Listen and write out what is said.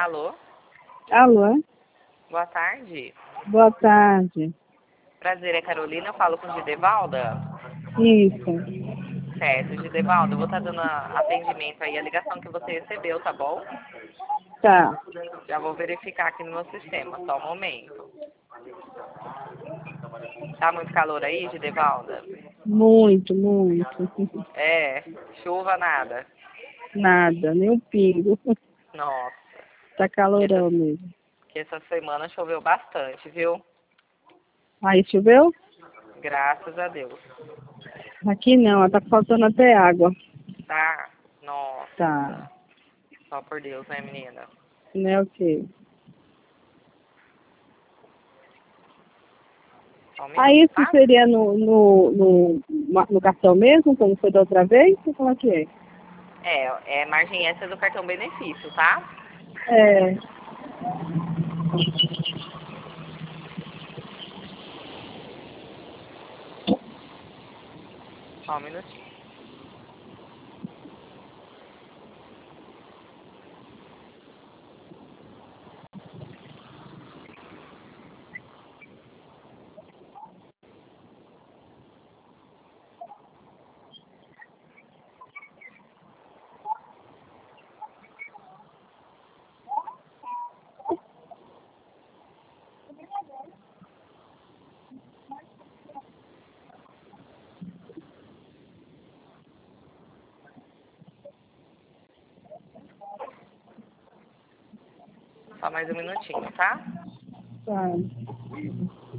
Alô? Alô? Boa tarde. Boa tarde. Prazer, é Carolina. Eu falo com Gidevalda. Isso. Certo, Gidevalda. Eu vou estar dando atendimento aí à ligação que você recebeu, tá bom? Tá. Já vou verificar aqui no meu sistema. Só um momento. Tá muito calor aí, Gidevalda? Muito, muito. É, chuva nada. Nada, nem um pingo. Nossa, Tá calorão mesmo. que essa semana choveu bastante, viu? Aí choveu? Graças a Deus. Aqui não, tá faltando até água. Tá? Nossa. Tá. Só por Deus, né, menina? Não é o quê? Só um Aí minuto, isso tá? seria no cartão mesmo, como foi da outra vez? Ou como é que é? É margem extra do cartão benefício, tá? É. Só um minutinho. Só mais um minutinho, tá? Tá.